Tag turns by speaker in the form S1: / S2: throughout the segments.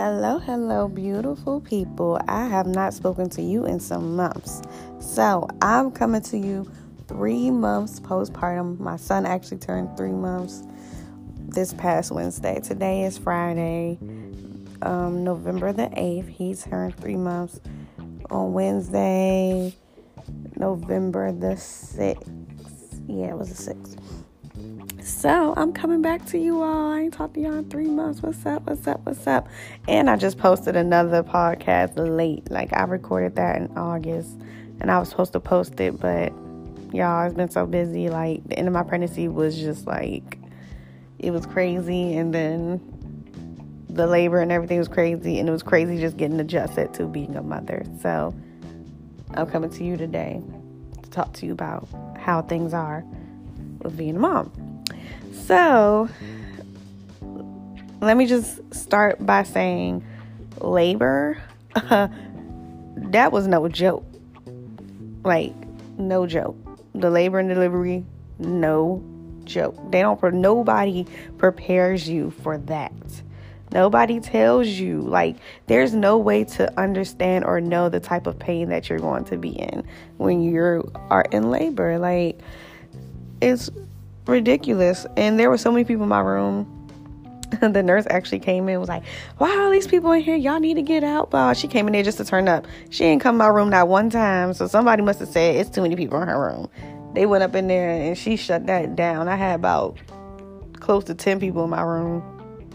S1: Hello, beautiful people. I have not spoken to you in some months. So I'm coming to you 3 months postpartum. My son actually turned 3 months this past Wednesday. Today is Friday, November the 8th. He turned 3 months on Wednesday, November the 6th. Yeah, it was the 6th. So I'm coming back to you all. I ain't talked to y'all in 3 months. What's up? And I just posted another podcast late. Like, I recorded that in August, and I was supposed to post it, but y'all, it's been so busy. Like, the end of my pregnancy was just like, it was crazy, and then the labor and everything was crazy, and it was crazy just getting adjusted to being a mother. So I'm coming to you today to talk to you about how things are with being a mom. So, let me just start by saying labor, that was no joke. Like, no joke. The labor and delivery, no joke. Nobody prepares you for that. Nobody tells you. Like, there's no way to understand or know the type of pain that you're going to be in when you are in labor. Like, it's ridiculous. And there were so many people in my room. The nurse actually came in and was like, wow, these people in here, y'all need to get out. But she came in there just to turn up. She didn't come in my room not one time. So somebody must have said it's too many people in her room. They went up in there and she shut that down. I had about close to 10 people in my room.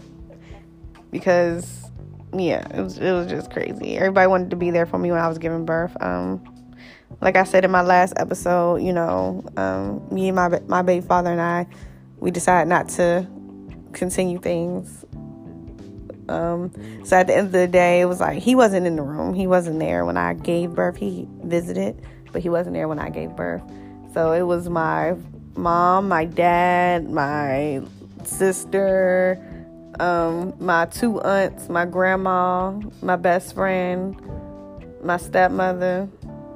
S1: Because, yeah, it was just crazy. Everybody wanted to be there for me when I was giving birth. Like I said in my last episode, me and my baby father and I, we decided not to continue things. So at the end of the day, it was like, he wasn't in the room. He wasn't there when I gave birth. He visited, but he wasn't there when I gave birth. So it was my mom, my dad, my sister, my 2 aunts, my grandma, my best friend, my stepmother.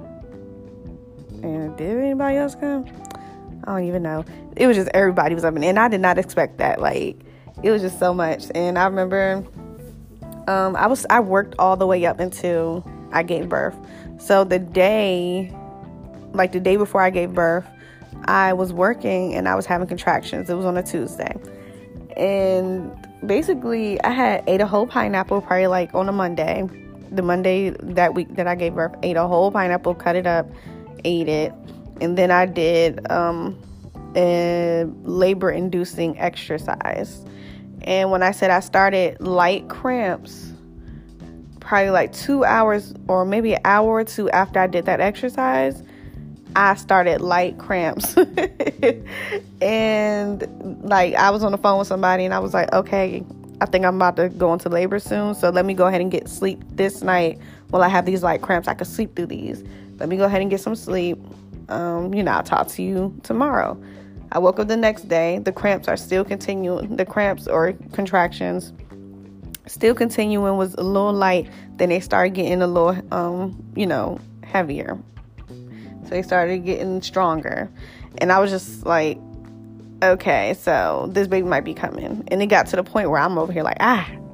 S1: And did anybody else come? I don't even know. It was just everybody was up in, and I did not expect that. Like, it was just so much. And I remember I worked all the way up until I gave birth. So the day before I gave birth, I was working and I was having contractions. It was on a Tuesday. And basically I had ate a whole pineapple probably like on a Monday. The Monday that week that I gave birth, ate a whole pineapple, cut it up, ate it, and then I did a labor-inducing exercise. And when I said I started light cramps, probably like 2 hours or maybe an hour or two after I did that exercise, I started light cramps. And like, I was on the phone with somebody and I was like, okay, I think I'm about to go into labor soon, so let me go ahead and get sleep this night while I have these light cramps. I could sleep through these. Let me go ahead and get some sleep. I'll talk to you tomorrow. I woke up the next day. The cramps are still continuing. The cramps or contractions still continuing, was a little light. Then they started getting a little, heavier. So they started getting stronger. And I was just like, okay, so this baby might be coming. And it got to the point where I'm over here like,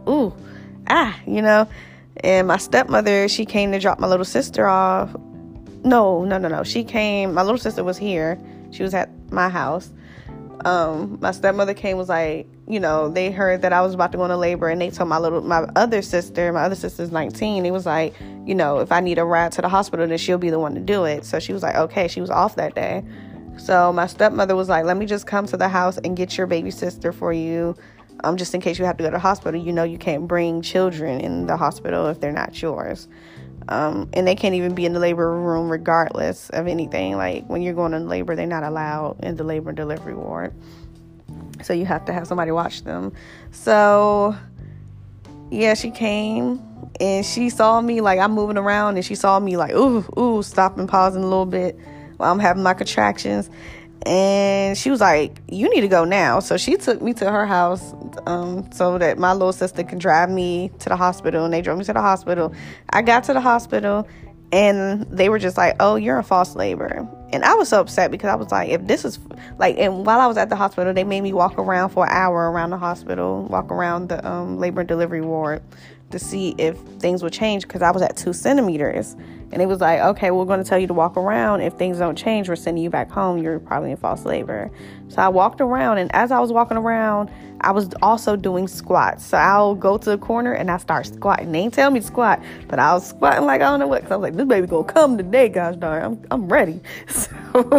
S1: And my stepmother, she came to drop my little sister off. No. She came. My little sister was here. She was at my house. My stepmother came, was like, they heard that I was about to go into labor, and they told my other sister's 19. It was like, if I need a ride to the hospital, then she'll be the one to do it. So she was like, okay. She was off that day. So my stepmother was like, let me just come to the house and get your baby sister for you. Just in case you have to go to the hospital. You can't bring children in the hospital if they're not yours. And they can't even be in the labor room regardless of anything. Like, when you're going into labor, they're not allowed in the labor and delivery ward. So you have to have somebody watch them. So, yeah, she came and she saw me, like, I'm moving around, and she saw me like, ooh, stopping, pausing a little bit while I'm having my contractions. And she was like, you need to go now. So she took me to her house so that my little sister can drive me to the hospital. And they drove me to the hospital. I got to the hospital and they were just like, oh, you're in false labor. And I was so upset because I was like, if this is like, and while I was at the hospital, they made me walk around for an hour around the hospital, walk around the labor and delivery ward to see if things would change because I was at 2 centimeters. And it was like, okay, we're going to tell you to walk around. If things don't change, we're sending you back home. You're probably in false labor. So I walked around, and as I was walking around, I was also doing squats. So I'll go to the corner and I start squatting. They ain't tell me to squat, but I was squatting like I don't know what. Cause I was like, this baby gonna come today, gosh darn. I'm ready. So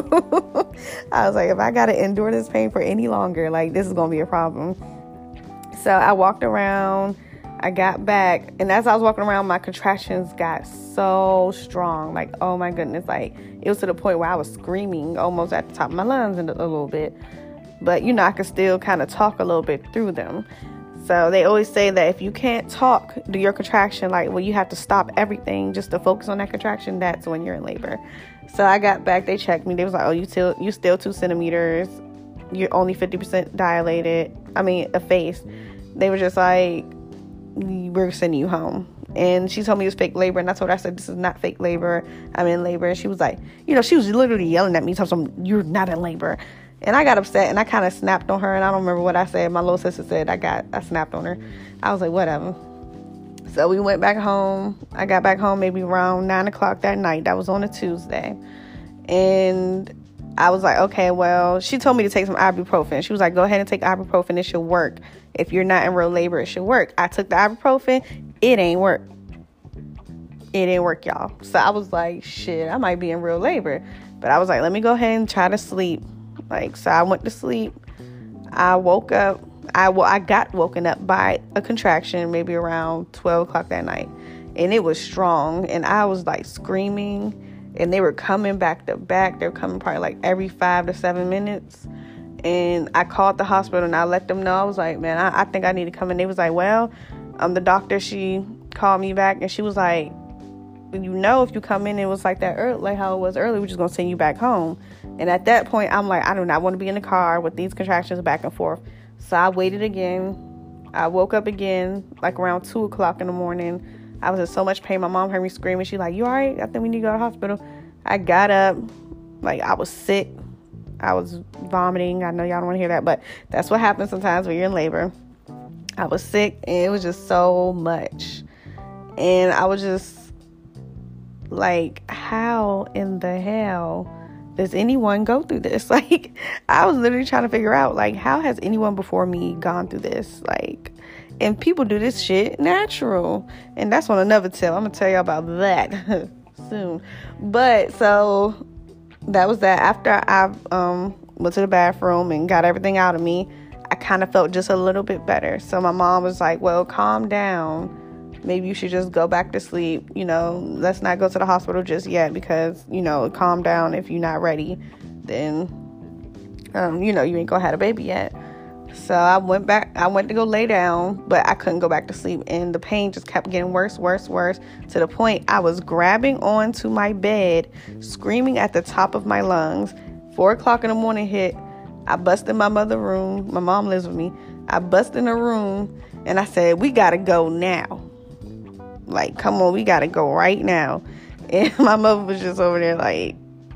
S1: I was like, if I gotta endure this pain for any longer, like this is gonna be a problem. So I walked around. I got back, and as I was walking around, my contractions got so strong. Like, oh my goodness. Like, it was to the point where I was screaming almost at the top of my lungs a little bit. But, I could still kind of talk a little bit through them. So they always say that if you can't talk to your contraction, like, well, you have to stop everything just to focus on that contraction. That's when you're in labor. So I got back. They checked me. They was like, oh, you still 2 centimeters. You're only 50% dilated. Effaced. They were just like, we're sending you home. And she told me it was fake labor, and I told her, I said, this is not fake labor. I'm in labor. And she was like, she was literally yelling at me, telling me, you're not in labor. And I got upset, and I kind of snapped on her, and I don't remember what I said. My little sister said I snapped on her. I was like, whatever. So we went back home. I got back home maybe around 9 o'clock that night. That was on a Tuesday. And I was like, okay, well, she told me to take some ibuprofen. She was like, go ahead and take ibuprofen. It should work. If you're not in real labor, it should work. I took the ibuprofen. It ain't work. It didn't work, y'all. So I was like, shit, I might be in real labor. But I was like, let me go ahead and try to sleep. So I went to sleep. I woke up. I got woken up by a contraction maybe around 12 o'clock that night. And it was strong. And I was like screaming. And they were coming back to back. They were coming probably like every 5 to 7 minutes. And I called the hospital and I let them know. I was like, man, I think I need to come in. They was like, well, the doctor, she called me back and she was like, if you come in, it was like that early, like how it was early, we're just going to send you back home. And at that point, I'm like, I do not want to be in the car with these contractions back and forth. So I waited again. I woke up again, like around 2 o'clock in the morning. I was in so much pain. My mom heard me screaming. She's like, you all right? I think we need to go to the hospital. I got up. Like, I was sick. I was vomiting. I know y'all don't want to hear that, but that's what happens sometimes when you're in labor. I was sick, and it was just so much. And I was just like, how in the hell does anyone go through this? Like, I was literally trying to figure out, like, how has anyone before me gone through this? Like, and people do this shit natural. And that's on another tip. I'm going to tell you about that soon. But, so, that was that. After I went to the bathroom and got everything out of me, I kind of felt just a little bit better. So my mom was like, well, calm down. Maybe you should just go back to sleep. Let's not go to the hospital just yet because, calm down. If you're not ready, then, you ain't gonna have a baby yet. So I went to go lay down, but I couldn't go back to sleep. And the pain just kept getting worse, to the point I was grabbing onto my bed, screaming at the top of my lungs. 4 o'clock in the morning hit. I busted my mother's room. My mom lives with me. I busted in her room and I said, we got to go now. Like, come on, we got to go right now. And my mother was just over there like,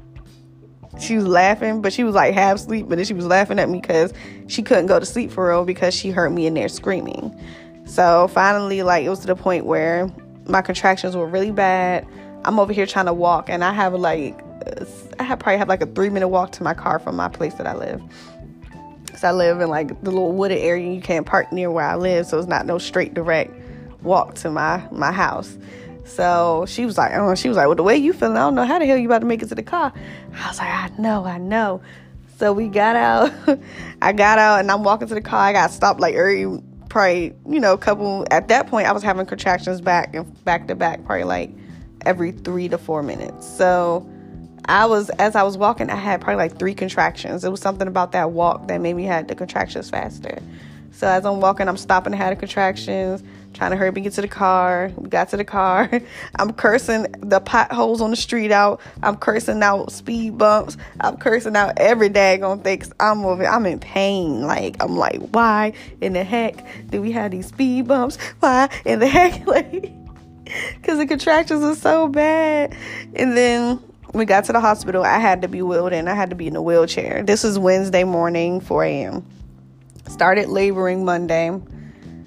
S1: she was laughing, but she was like half asleep. But then she was laughing at me because she couldn't go to sleep for real because she heard me in there screaming. So finally, like, it was to the point where my contractions were really bad. I'm over here trying to walk, and I probably have like a 3-minute walk to my car from my place that I live. So I live in like the little wooded area. You can't park near where I live, so it's not no straight direct walk to my house. So she was like, well, the way you feeling, I don't know how the hell you about to make it to the car. I was like, I know. So we got out. I got out and I'm walking to the car. I got stopped like probably, couple. At that point, I was having contractions back to back, probably like every 3 to 4 minutes. So as I was walking, I had probably like 3 contractions. It was something about that walk that made me have the contractions faster. So as I'm walking, I'm stopping to have the contractions, trying to hurry up and get to the car. We got to the car. I'm cursing the potholes on the street out. I'm cursing out speed bumps. I'm cursing out every daggone thing. I'm in pain. Like, I'm like, why in the heck do we have these speed bumps? Why in the heck? Like, because the contractions are so bad. And then we got to the hospital. I had to be wheeled in. I had to be in a wheelchair. This is Wednesday morning, 4 a.m. Started laboring Monday.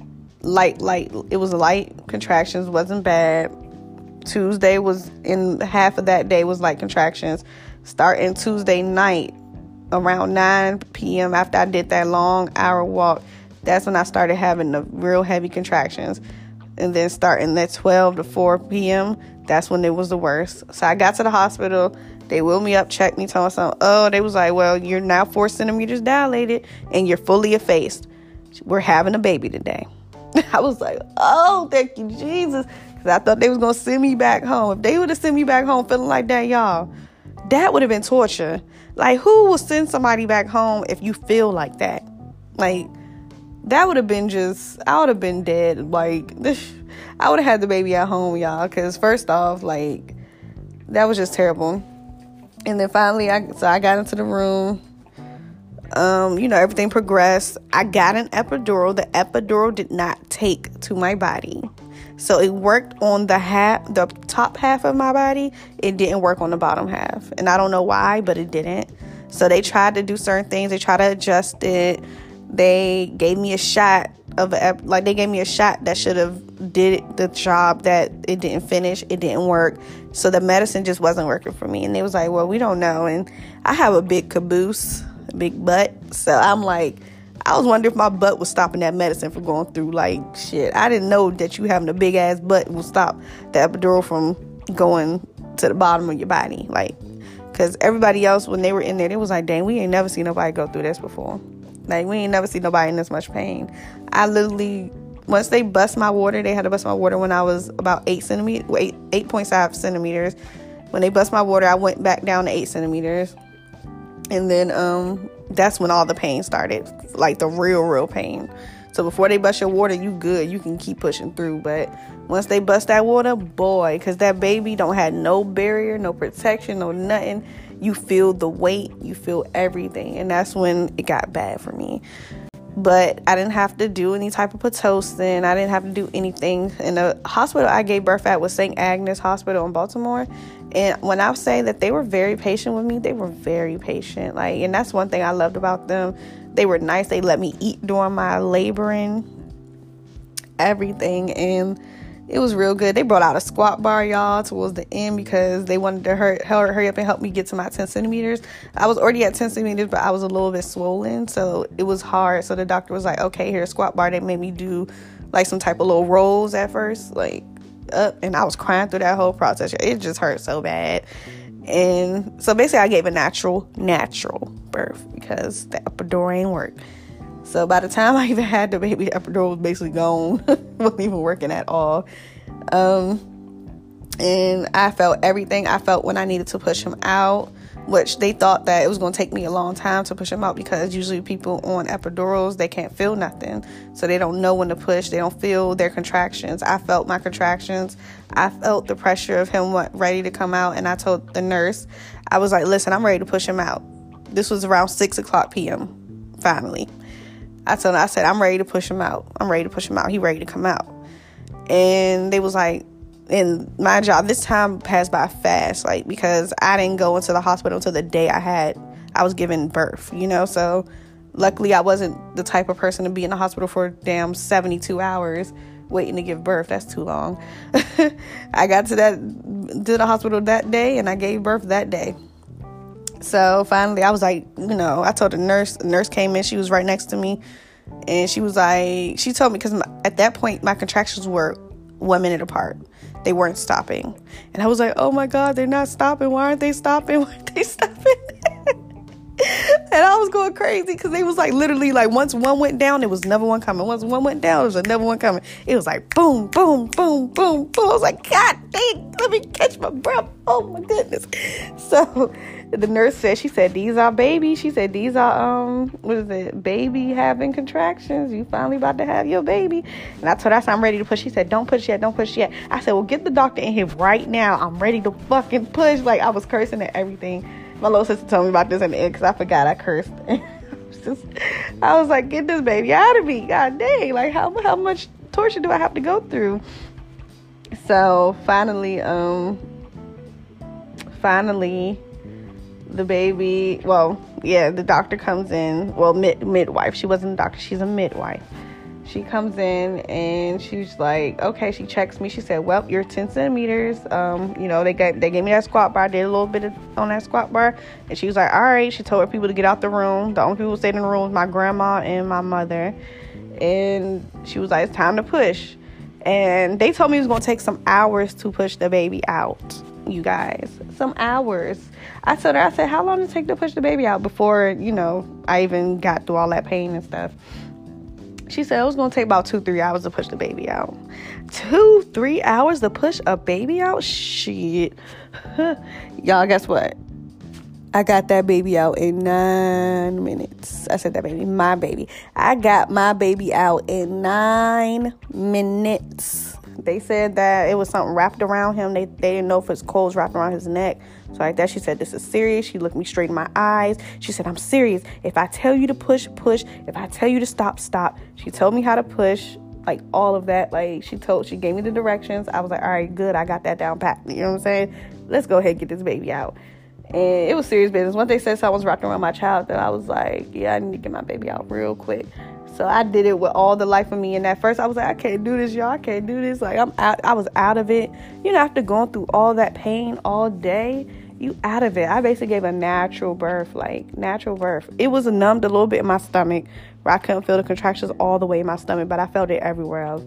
S1: light. It was light contractions, wasn't bad. Tuesday was in half of that day was light contractions. Starting Tuesday night around 9 p.m. after I did that long hour walk, that's when I started having the real heavy contractions. And then starting at 12 to 4 p.m., that's when it was the worst. So I got to the hospital. They wheeled me up, checked me, told me something. Oh, they was like, well, you're now 4 centimeters dilated and you're fully effaced. We're having a baby today. I was like, oh, thank you, Jesus. Because I thought they was going to send me back home. If they would have sent me back home feeling like that, y'all, that would have been torture. Like, who will send somebody back home if you feel like that? Like, that would have been I would have been dead. Like, I would have had the baby at home, y'all. Because first off, like, that was just terrible. And then finally, I got into the room. Everything progressed. I got an epidural. The epidural did not take to my body. So it worked on the top half of my body. It didn't work on the bottom half. And I don't know why, but it didn't. So they tried to do certain things. They tried to adjust it. They gave me a shot they gave me a shot that should have did the job that it didn't finish. It didn't work. So the medicine just wasn't working for me. And they was like, well, we don't know. And I have a big caboose, a big butt. So I'm like, I was wondering if my butt was stopping that medicine from going through. Like, shit, I didn't know that you having a big ass butt will stop the epidural from going to the bottom of your body. Like, because everybody else, when they were in there, they was like, dang, we ain't never seen nobody go through this before. Like, we ain't never seen nobody in this much pain. I literally, once they bust my water, they had to bust my water when I was about 8.5 centimeters. When they bust my water, I went back down to 8 centimeters. And then that's when all the pain started, like the real pain. So before they bust your water, you good. You can keep pushing through. But once they bust that water, boy, because that baby don't have no barrier, no protection, no nothing. You feel the weight, you feel everything. And that's when it got bad for me. But I didn't have to do any type of Pitocin. I didn't have to do anything. And the hospital I gave birth at was St. Agnes Hospital in Baltimore. And when I say that they were very patient with me, they were very patient. Like, and that's one thing I loved about them. They were nice. They let me eat during my laboring, everything. And it was real good. They brought out a squat bar, y'all, towards the end because they wanted to hurry up and help me get to my 10 centimeters. I was already at 10 centimeters, but I was a little bit swollen, so it was hard. So the doctor was like, okay, here's a squat bar. They made me do like some type of little rolls at first, like up, and I was crying through that whole process. It just hurt so bad. And so basically I gave a natural birth because the epidural ain't work. So by the time I even had the baby, the epidural was basically gone. Wasn't even working at all. And I felt everything. I felt when I needed to push him out, which they thought that it was going to take me a long time to push him out because usually people on epidurals, they can't feel nothing. So they don't know when to push. They don't feel their contractions. I felt my contractions. I felt the pressure of him ready to come out. And I told the nurse, I was like, listen, I'm ready to push him out. This was around 6 o'clock p.m. finally. I said, I'm ready to push him out. He ready to come out. And they was like, and my job, this time passed by fast, like, because I didn't go into the hospital until the day I was giving birth, so luckily I wasn't the type of person to be in the hospital for damn 72 hours waiting to give birth. That's too long. I got to the hospital that day and I gave birth that day. So finally I was like, I told the nurse came in, she was right next to me, and she was like, she told me, because at that point my contractions were 1 minute apart. They weren't stopping. And I was like, oh my God, they're not stopping. Why aren't they stopping? And I was going crazy because they was like literally like once one went down, there was another one coming. Once one went down, there was another one coming. It was like boom, boom, boom, boom, boom. I was like, God dang, let me catch my breath. Oh my goodness. So the nurse said, she said, these are babies. She said, these are, baby having contractions. You finally about to have your baby. And I told her, I said, I'm ready to push. She said, don't push yet. I said, well, get the doctor in here right now. I'm ready to fucking push. Like, I was cursing at everything. My little sister told me about this in the end because I forgot I cursed. I was like, get this baby out of me. God dang. Like, how much torture do I have to go through? So finally, the baby, the doctor comes in. Well, midwife. She wasn't a doctor. She's a midwife. She comes in and she's like, okay, she checks me. She said, well, you're 10 centimeters. They gave me that squat bar. I did a little bit on that squat bar. And she was like, all right. She told her people to get out the room. The only people who stayed in the room was my grandma and my mother. And she was like, it's time to push. And they told me it was going to take some hours to push the baby out, you guys. Some hours. I said, how long did it take to push the baby out before, I even got through all that pain and stuff? She said it was going to take about 2-3 hours to push the baby out. 2-3 hours to push a baby out? Shit. Y'all, guess what? I got that baby out in 9 minutes. I said that baby, my baby. I got my baby out in 9 minutes. They said that it was something wrapped around him. They didn't know if his clothes wrapped around his neck. So like that, she said, this is serious. She looked me straight in my eyes. She said, I'm serious. If I tell you to push, push. If I tell you to stop, stop. She told me how to push, like all of that. Like she gave me the directions. I was like, all right, good. I got that down pat. You know what I'm saying? Let's go ahead and get this baby out. And it was serious business. Once they said someone was wrapped around my child, then I was like, yeah, I need to get my baby out real quick. So I did it with all the life of me. And at first I was like, I can't do this, y'all. I can't do this. Like I was out of it. After going through all that pain all day, you out of it. I basically gave a natural birth, It was numbed a little bit in my stomach where I couldn't feel the contractions all the way in my stomach, but I felt it everywhere else.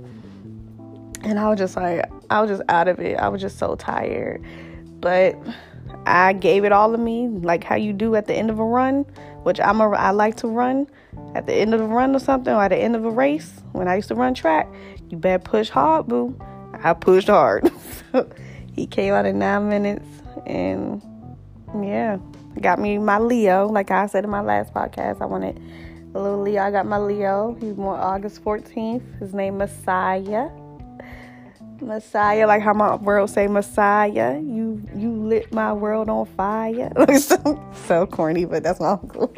S1: And I was just out of it. I was just so tired. But I gave it all of me, like how you do at the end of a run, which I like to run at the end of a run or something, or at the end of a race. When I used to run track, you better push hard, boo. I pushed hard. He came out in 9 minutes, and yeah, got me my Leo. Like I said in my last podcast, I wanted a little Leo. I got my Leo. He's born August 14th. His name Messiah. Messiah, like how my world say Messiah. You lit my world on fire. So corny, but that's my uncle.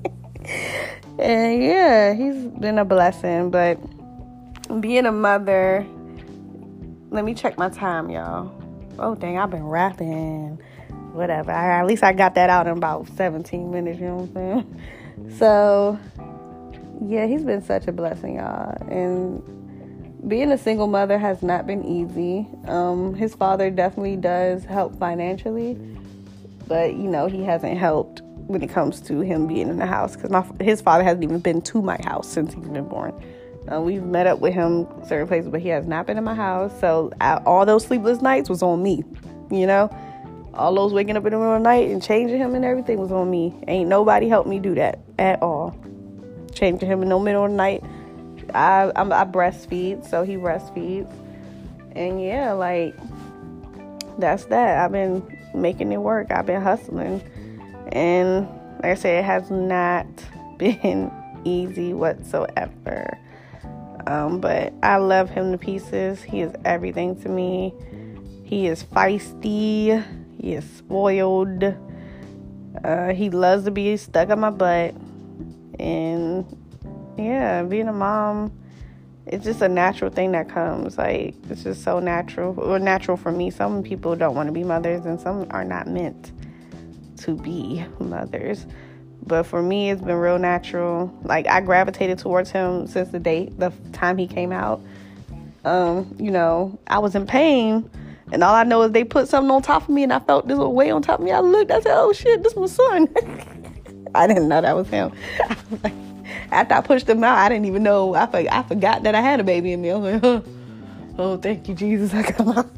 S1: And yeah, he's been a blessing. But being a mother, let me check my time, y'all. Oh dang, I've been rapping. Whatever. At least I got that out in about 17 minutes, you know what I'm saying? So yeah, he's been such a blessing, y'all. And being a single mother has not been easy. His father definitely does help financially, but he hasn't helped when it comes to him being in the house, because his father hasn't even been to my house since he's been born. We've met up with him certain places, but he has not been in my house. So all those sleepless nights was on me. All those waking up in the middle of the night and changing him and everything was on me. Ain't nobody helped me do that at all. Changing him in the middle of the night. I breastfeed, so he breastfeeds. And yeah, like, that's that. I've been making it work. I've been hustling. And like I said, it has not been easy whatsoever. But I love him to pieces. He is everything to me. He is feisty. He is spoiled. He loves to be stuck on my butt. And yeah, being a mom, it's just a natural thing that comes. Like, it's just so natural. Or natural for me. Some people don't want to be mothers, and some are not meant to be mothers. But for me, it's been real natural. Like, I gravitated towards him since the time he came out. I was in pain, and all I know is they put something on top of me, and I felt this little weight on top of me. I looked, I said, oh shit, this is my son. I didn't know that was him. After I pushed him out, I didn't even know. I forgot that I had a baby in me. I was like, oh, thank you, Jesus. I got my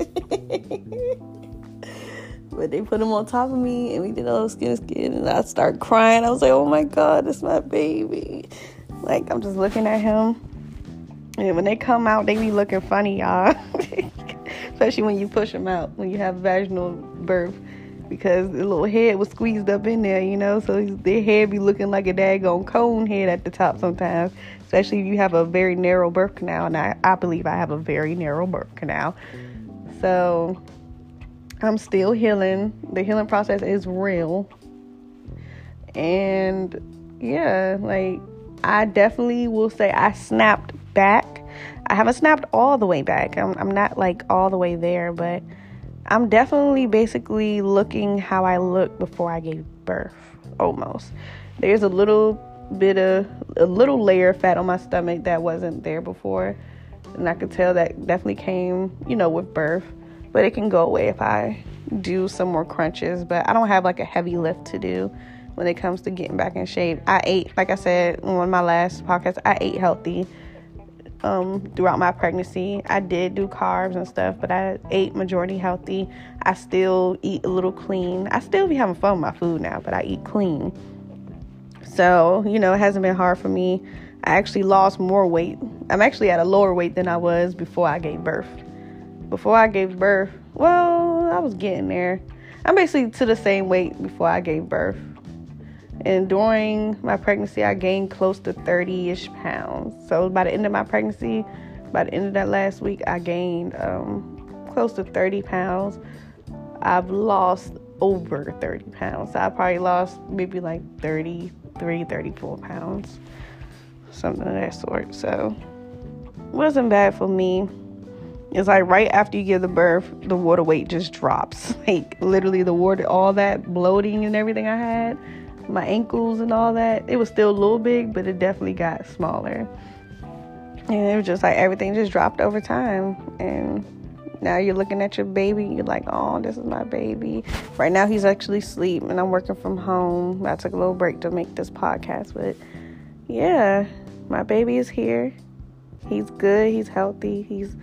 S1: But they put him on top of me, and we did a little skin, and I started crying. I was like, oh my God, this is my baby. Like, I'm just looking at him. And when they come out, they be looking funny, y'all. Especially when you push them out, when you have vaginal birth. Because the little head was squeezed up in there, so their head be looking like a daggone cone head at the top sometimes, especially if you have a very narrow birth canal, and I believe I have a very narrow birth canal. So I'm still healing. The healing process is real. And yeah, like, I definitely will say I snapped back. I haven't snapped all the way back. I'm not like all the way there, but I'm definitely basically looking how I looked before I gave birth, almost. There's a little bit of a little layer of fat on my stomach that wasn't there before. And I could tell that definitely came, with birth. But it can go away if I do some more crunches. But I don't have like a heavy lift to do when it comes to getting back in shape. I ate, like I said in one of my last podcasts, I ate healthy throughout my pregnancy. I did do carbs and stuff, but I ate majority healthy. I still eat a little clean. I still be having fun with my food now, but I eat clean. So, it hasn't been hard for me. I actually lost more weight. I'm actually at a lower weight than I was before I gave birth. Before I gave birth, well, I was getting there. I'm basically to the same weight before I gave birth. And during my pregnancy, I gained close to 30-ish pounds. So by the end of my pregnancy, by the end of that last week, I gained close to 30 pounds. I've lost over 30 pounds. So I probably lost maybe like 33, 34 pounds. Something of that sort. So it wasn't bad for me. It's like right after you give the birth, the water weight just drops. Like literally the water, all that bloating and everything I had, my ankles and all that, it was still a little big, but it definitely got smaller. And it was just like everything just dropped over time. And now you're looking at your baby, you're like, oh, this is my baby. Right now he's actually asleep and I'm working from home. I took a little break to make this podcast, but yeah, my baby is here. He's good, he's healthy, he's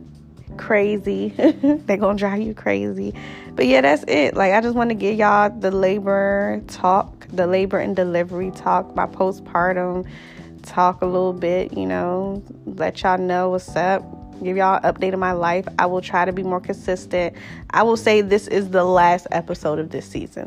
S1: crazy. They're gonna drive you crazy. But yeah, that's it. Like, I just want to give y'all the labor talk, the labor and delivery talk, my postpartum talk a little bit, let y'all know what's up, give y'all an update of my life. I will try to be more consistent. I will say this is the last episode of this season.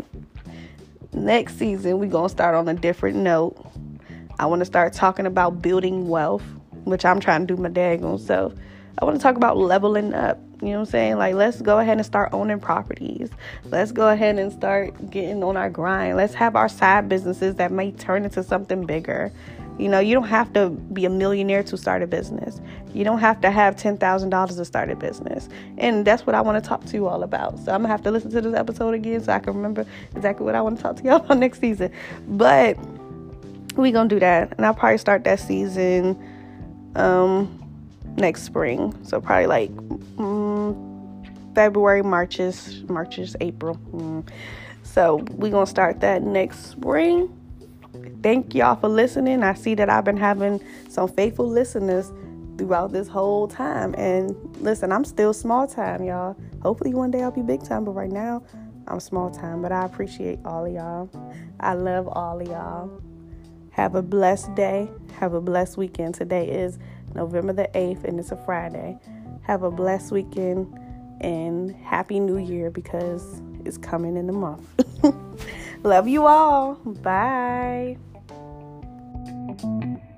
S1: Next season, we're gonna start on a different note. I want to start talking about building wealth, which I'm trying to do my daggone self. I want to talk about leveling up. You know what I'm saying? Like, let's go ahead and start owning properties. Let's go ahead and start getting on our grind. Let's have our side businesses that may turn into something bigger. You don't have to be a millionaire to start a business. You don't have to have $10,000 to start a business. And that's what I want to talk to you all about. So I'm going to have to listen to this episode again so I can remember exactly what I want to talk to y'all about next season. But we going to do that. And I'll probably start that season next spring. So probably like February, March-ish, April. So we're going to start that next spring. Thank y'all for listening. I see that I've been having some faithful listeners throughout this whole time. And listen, I'm still small time, y'all. Hopefully one day I'll be big time. But right now, I'm small time. But I appreciate all of y'all. I love all of y'all. Have a blessed day. Have a blessed weekend. Today is November the 8th, and it's a Friday. Have a blessed weekend and Happy New Year, because it's coming in a month. Love you all. Bye.